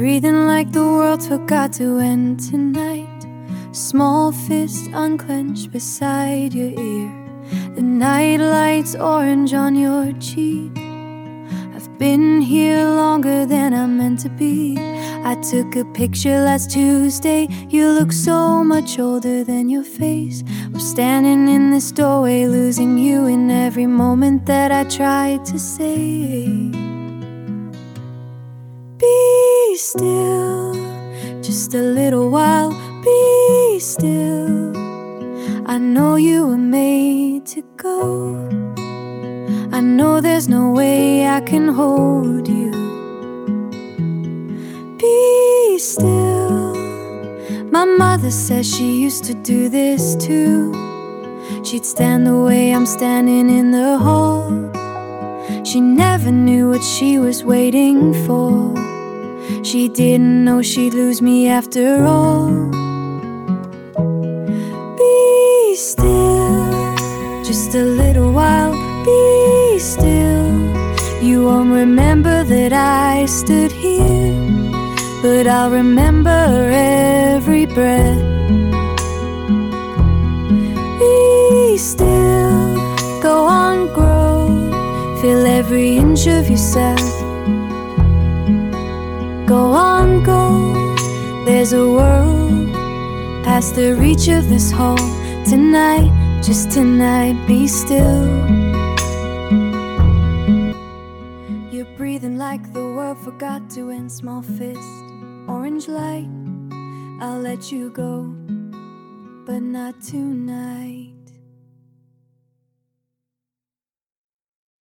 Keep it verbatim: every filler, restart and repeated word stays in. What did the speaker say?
breathing like the world forgot to end tonight. Small fist unclenched beside your ear. The night light's orange on your cheek. I've been here longer than I meant to be. I took a picture last Tuesday. You look so much older than your face. We're standing in this doorway, losing you in every moment that I tried to say. Be still, just a little while, be still. I know you were made to go. I know there's no way I can hold you. Be still. My mother says she used to do this too. She'd stand the way I'm standing in the hall. She never knew what she was waiting for. She didn't know she'd lose me after all. Be still, just a little while, be still. You won't remember that I stood here, but I'll remember every breath. Be still, go on, grow, feel every inch of yourself. Go on, go, there's a world past the reach of this hall. Tonight, just tonight, be still. You're breathing like the world forgot to end. Small fist, orange light. I'll let you go, but not tonight.